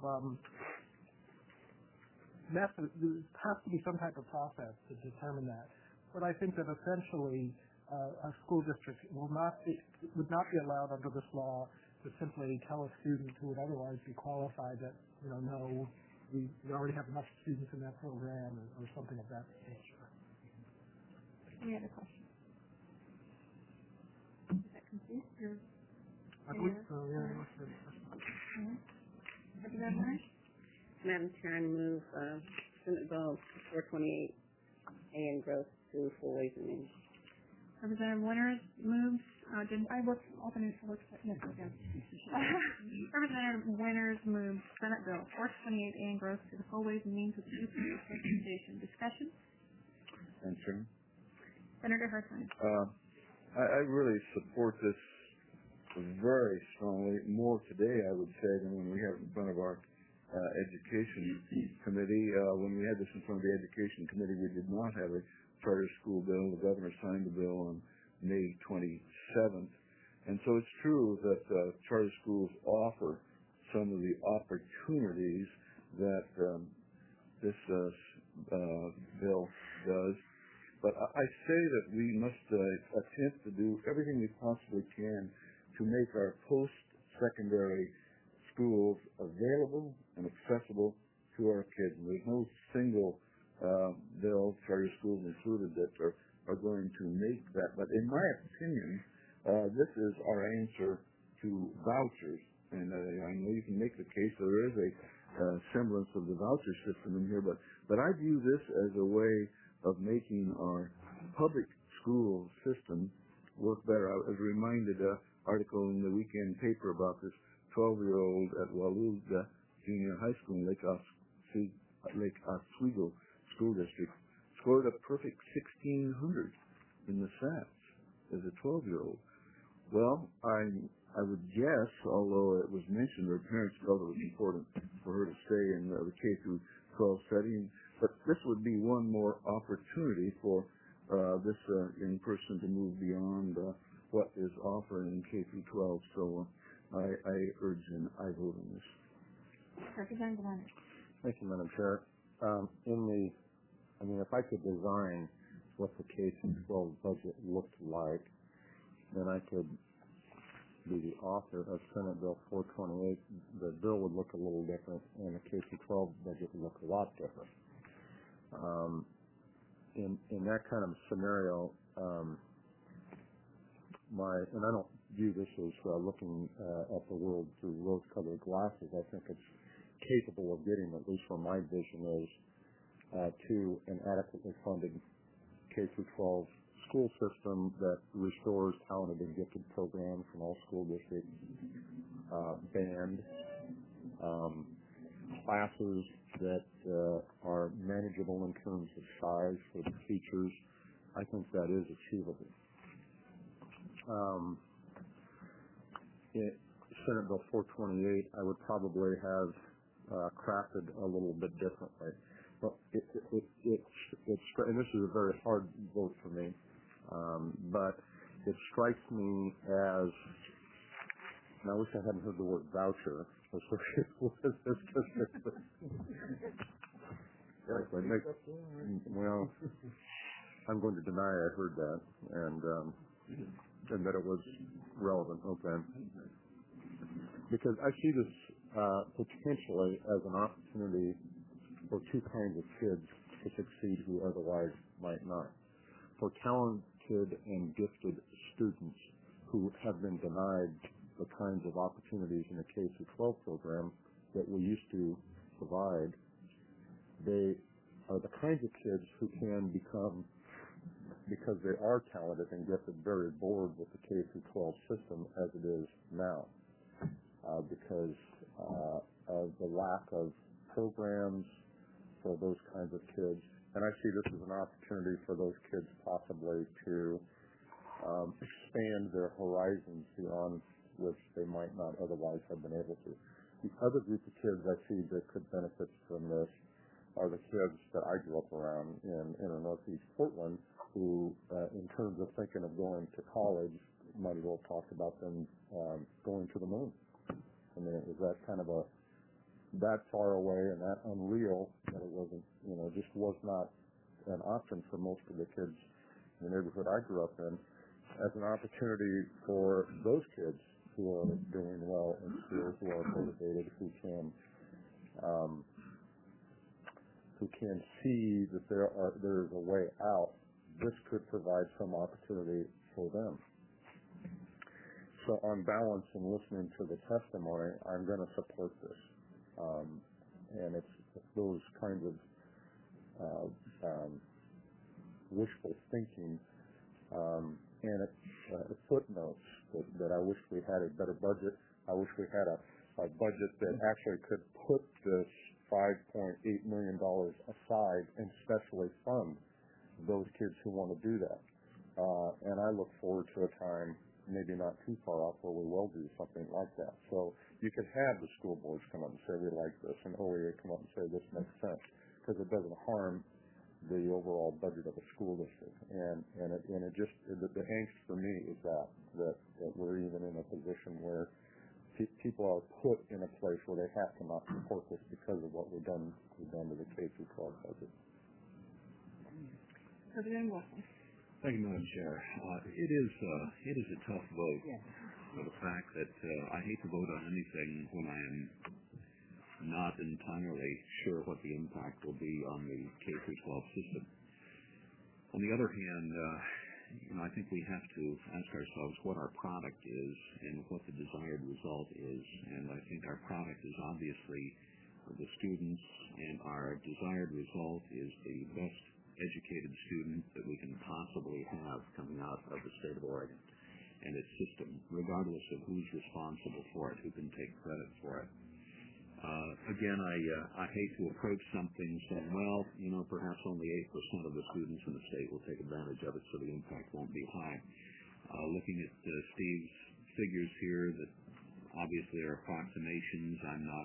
method. There has to be some type of process to determine that. But I think that essentially a school district would not be allowed under this law to simply tell a student who would otherwise be qualified that, no, we already have enough students in that program or something of that nature. Any other questions? Does that complete your? I believe so, yeah. Representative Myers? Madam Chair, I move Senate Bill 428A and growth to full ways and means. Representative Winters moves. Didn't I work alternate for work? Yes, I did. Representative Winters moves Senate Bill 428A and growth to the full ways and means of use of transportation. Discussion? Madam Chairman? Senator Hartline. I really support this very strongly, more today, I would say, than when we had it in front of our Education Committee. When we had this in front of the Education Committee, we did not have a charter school bill. The governor signed the bill on May 27th. And so it's true that charter schools offer some of the opportunities that this bill does. But I say that we must attempt to do everything we possibly can to make our post-secondary schools available and accessible to our kids. And there's no single bill, charter schools included, that are going to make that. But in my opinion, this is our answer to vouchers. And I know you can make the case there is a semblance of the voucher system in here, but I view this as a way of making our public school system work better. I was reminded article in the weekend paper about this 12-year-old at Wallula Junior High School in Lake Oswego School District scored a perfect 1,600 in the SATs as a 12-year-old. Well, I would guess, although it was mentioned, her parents felt it was important for her to stay in the K through 12 setting, but this would be one more opportunity for this young person to move beyond what is offered in K through 12. So I urge and I vote on this. Representative Leonard. Thank you, Madam Chair. If I could design what the K through 12 budget looked like, then I could be the author of Senate Bill 428. The bill would look a little different, and the K through 12 budget would look a lot different. In that kind of scenario, and I don't view this as looking at the world through rose-colored glasses. I think it's capable of getting, at least from my vision, is to an adequately funded K through 12 school system that restores talented and gifted programs from all school districts, band, classes that are manageable in terms of size for the teachers. I think that is achievable. Senate Bill 428, I would probably have crafted a little bit differently. Well, and this is a very hard vote for me, but it strikes me as, and I wish I hadn't heard the word voucher associated with this. Well, I'm going to deny I heard that, and that it was relevant. Okay. Because I see this potentially as an opportunity for two kinds of kids to succeed who otherwise might not. For talented and gifted students who have been denied the kinds of opportunities in the K through 12 program that we used to provide, they are the kinds of kids who can become, because they are talented and gifted, very bored with the K through 12 system as it is now, because of the lack of programs for those kinds of kids. And I see this as an opportunity for those kids possibly to expand their horizons beyond which they might not otherwise have been able to. The other group of kids I see that could benefit from this are the kids that I grew up around in Northeast Portland who, in terms of thinking of going to college, might as well talk about them going to the moon. I mean, it was that kind of that far away and that unreal that it wasn't, just was not an option for most of the kids in the neighborhood I grew up in, as an opportunity for those kids who are doing well in school, who are motivated, who can see that there is a way out. This could provide some opportunity for them. So on balance, and listening to the testimony, I'm going to support this. And it's those kinds of wishful thinking and footnotes that I wish we had a better budget. I wish we had a budget that actually could put this $5.8 million aside and specially fund those kids who want to do that. And I look forward to a time, maybe not too far off, where we will do something like that. So you could have the school boards come up and say, we like this, and OEA come up and say, this makes sense, because it doesn't harm the overall budget of a school district. And it just, the angst for me is that we're even in a position where people are put in a place where they have to not support this because of what we've done to the K-12 budget. President Wilson. Thank you, Madam Chair. It is a tough vote for the fact that I hate to vote on anything when I am not entirely sure what the impact will be on the K-12 system. On the other hand, I think we have to ask ourselves what our product is and what the desired result is. And I think our product is obviously the students, and our desired result is the best educated student that we can possibly have coming out of the state of Oregon and its system, regardless of who's responsible for it, who can take credit for it. Again, I hate to approach something saying, well, perhaps only 8% of the students in the state will take advantage of it, so the impact won't be high. Looking at Steve's figures here, that obviously are approximations.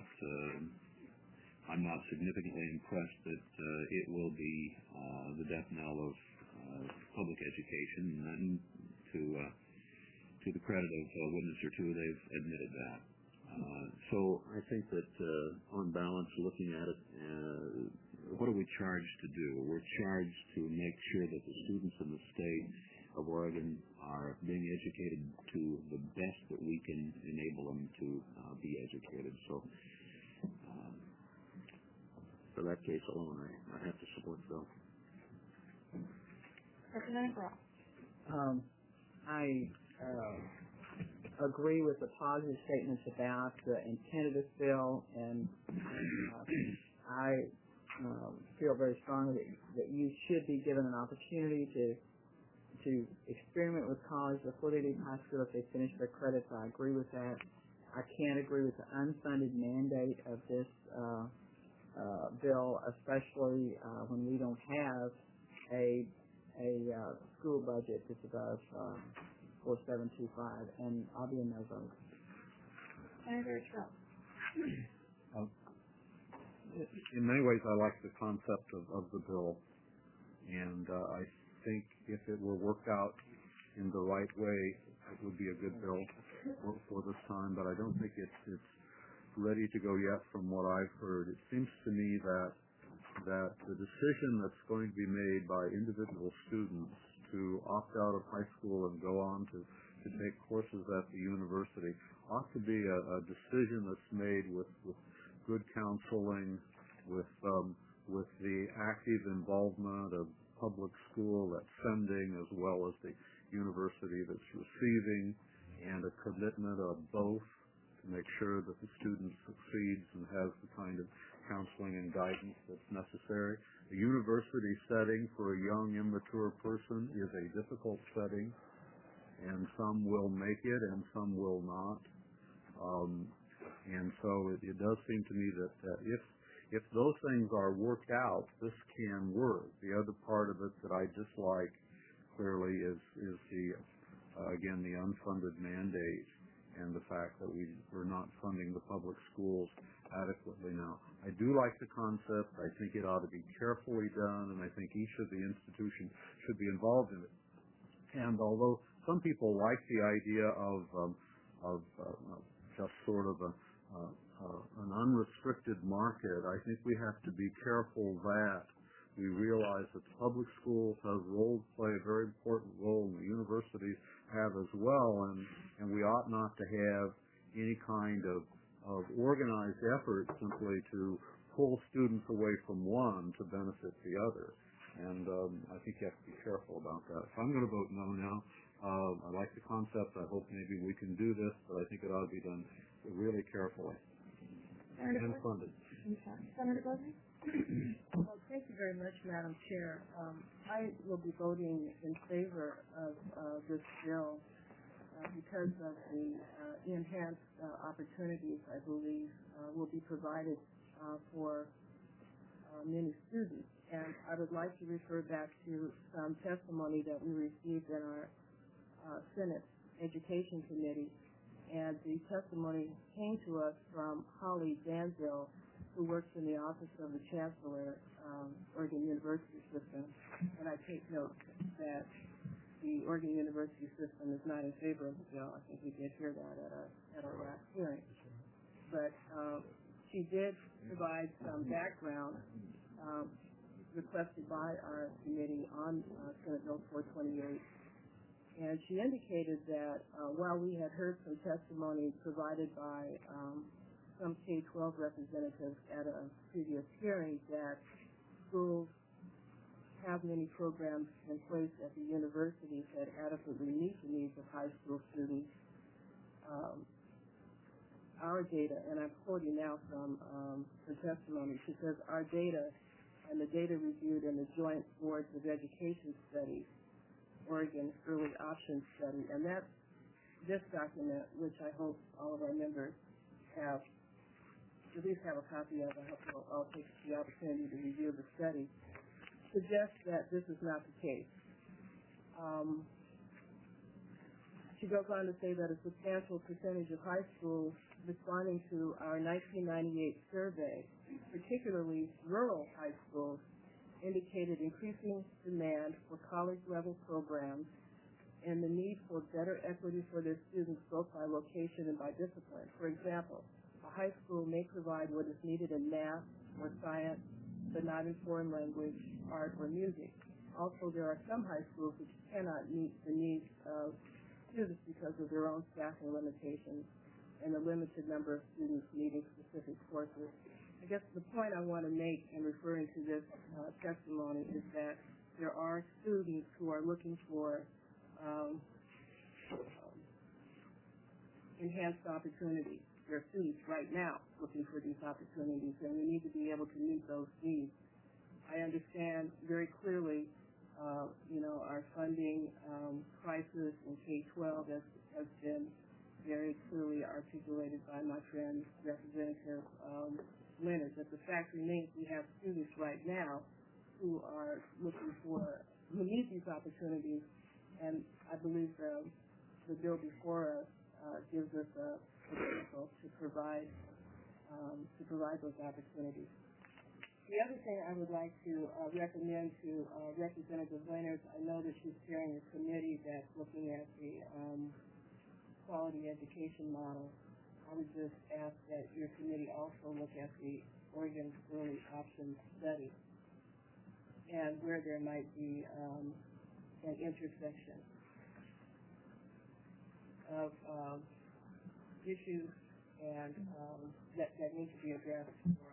I'm not significantly impressed that it will be the death knell of public education, and to the credit of witness or two, they've admitted that. So I think that on balance, looking at it, what are we charged to do? We're charged to make sure that the students in the state of Oregon are being educated to the best that we can enable them to be educated. So for that case alone, I have to support the bill. President Brown. I agree with the positive statements about the intent of this bill, and I feel very strongly that you should be given an opportunity to experiment with college before they leave high school if they finish their credits. I agree with that. I can't agree with the unfunded mandate of this bill, especially when we don't have a school budget that's above 4725, and I'll be a no vote. Senator Trump. In many ways, I like the concept of the bill, and I think if it were worked out in the right way, it would be a good bill for this time, but I don't think it's ready to go yet from what I've heard. It seems to me that the decision that's going to be made by individual students to opt out of high school and go on to take courses at the university ought to be a decision that's made with good counseling, with the active involvement of public school that's sending as well as the university that's receiving, and a commitment of both to make sure that the student succeeds and has the kind of counseling and guidance that's necessary. The university setting for a young, immature person is a difficult setting, and some will make it and some will not. And so it does seem to me that if those things are worked out, this can work. The other part of it that I dislike clearly is the unfunded mandate. and the fact that we're not funding the public schools adequately now. I do like the concept. I think it ought to be carefully done, and I think each of the institutions should be involved in it. And although some people like the idea of just sort of an unrestricted market, I think we have to be careful that we realize that the public schools play a very important role, and the universities have as well, and we ought not to have any kind of organized effort simply to pull students away from one to benefit the other. And I think you have to be careful about that. So I'm going to vote no now. I like the concept. I hope maybe we can do this, but I think it ought to be done really carefully and funded. Senator Bowman? Well, thank you very much, Madam Chair. I will be voting in favor of this bill because of the enhanced opportunities I believe will be provided for many students. And I would like to refer back to some testimony that we received in our Senate Education Committee. And the testimony came to us from Holly Danville, who works in the Office of the Chancellor, Oregon University System. And I take note that the Oregon University System is not in favor of the bill. I think we did hear that at our last hearing. But she did provide some background requested by our committee on Senate Bill 428. And she indicated that while we had heard some testimony provided by some K-12 representatives at a previous hearing that schools have many programs in place at the universities that adequately meet the needs of high school students, our data, and I'm quoting now from the testimony, she says, our data and the data reviewed in the Joint Boards of Education Studies, Oregon Early Options Study, and that's this document, which I hope all of our members have, at least have a copy of. I hope I'll take the opportunity to review the study, suggests that this is not the case. She goes on to say that a substantial percentage of high schools responding to our 1998 survey, particularly rural high schools, indicated increasing demand for college-level programs and the need for better equity for their students both by location and by discipline. For example, a high school may provide what is needed in math or science, but not in foreign language, art, or music. Also, there are some high schools which cannot meet the needs of students because of their own staffing limitations and the limited number of students needing specific courses. I guess the point I want to make in referring to this testimony is that there are students who are looking for enhanced opportunities. There are students right now looking for these opportunities, and we need to be able to meet those needs. I understand very clearly, our funding crisis in K-12 has been very clearly articulated by my friend, Representative Leonard. But the fact remains we have students right now who are who need these opportunities, and I believe the bill before us gives us a vehicle to provide those opportunities. The other thing I would like to recommend to Representative Leonard, I know that she's chairing a committee that's looking at the quality education model. I would just ask that your committee also look at the Oregon Early Options Study and where there might be an intersection of issues and that need to be addressed.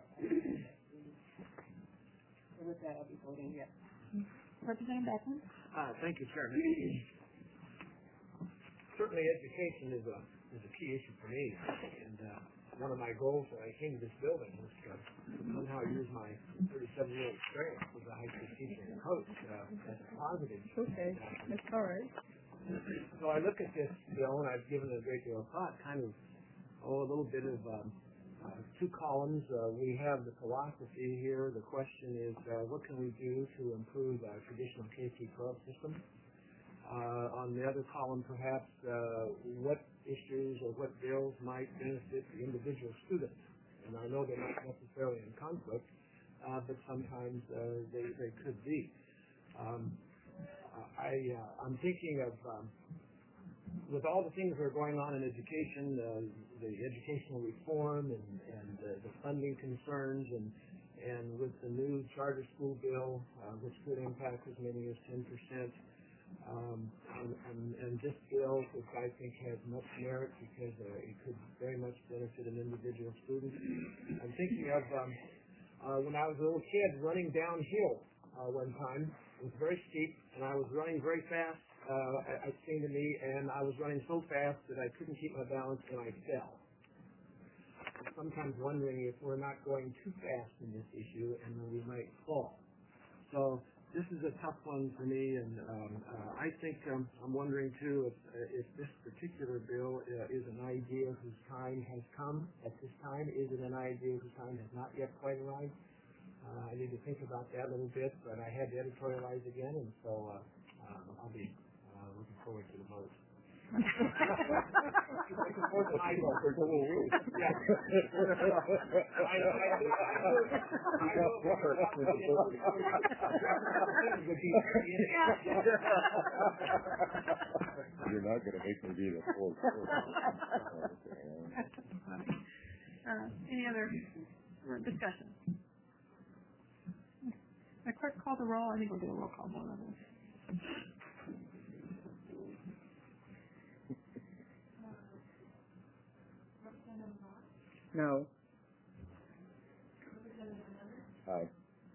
So with that, I'll be voting yes. Representative Beckman? Thank you, Chairman. Certainly, education is a key issue for me, and one of my goals when I came to this building was to somehow use my 37-year experience as a high school teacher and coach as a positive. Okay, that's all right. So I look at this bill, and I've given it a great deal of thought, kind of, a little bit of two columns. We have the philosophy here. The question is, what can we do to improve our traditional K-12 system? On the other column, perhaps, what issues or what bills might benefit the individual student. And I know they're not necessarily in conflict, but sometimes they could be. I'm thinking of, with all the things that are going on in education, the educational reform and the funding concerns, and with the new charter school bill, which could impact as many as 10%, and this bill, which I think has much merit because it could very much benefit an individual student. I'm thinking of when I was a little kid running downhill one time. It was very steep, and I was running very fast, it seemed to me, and I was running so fast that I couldn't keep my balance, and I fell. I'm sometimes wondering if we're not going too fast in this issue, and we might fall. So this is a tough one for me, and I think I'm wondering, too, if this particular bill is an idea whose time has come at this time. Is it an idea whose time has not yet quite arrived? I need to think about that a little bit, but I had to editorialize again, and so I'll be looking forward to the vote. Looking forward to my vote. There's a little weird. Yeah. You're not going to make me be the fourth. Any other discussion? The clerk call the roll. I think we'll do a roll call vote on this. No. Aye.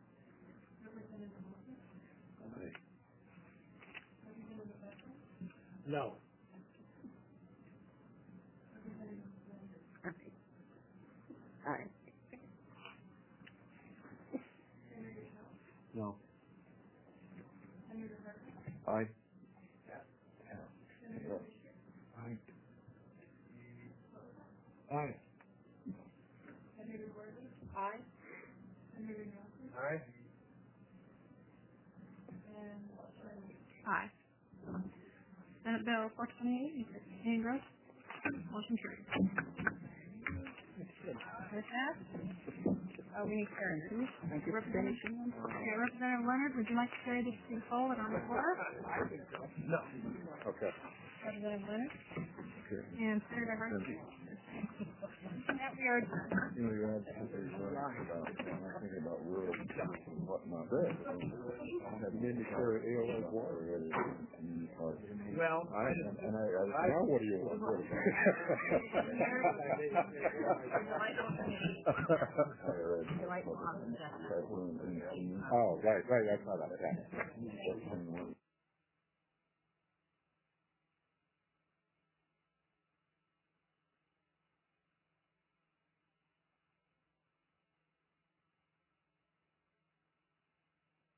No. Aye. No. Aye. Aye. Aye. Aye. Aye. Aye. Senate Bill 428, Ian Gross. Motion carried. With that, we need Karen. Thank you. Representative Leonard, would you like to carry this to the floor and on the floor? No. Okay. Representative Leonard. Okay. And Senator Hurst. That we are adjourned. You know, you had something thinking about rural and whatnot. Have mandatory AOS water ready. Well, now what do you want? Oh, right, that's not that.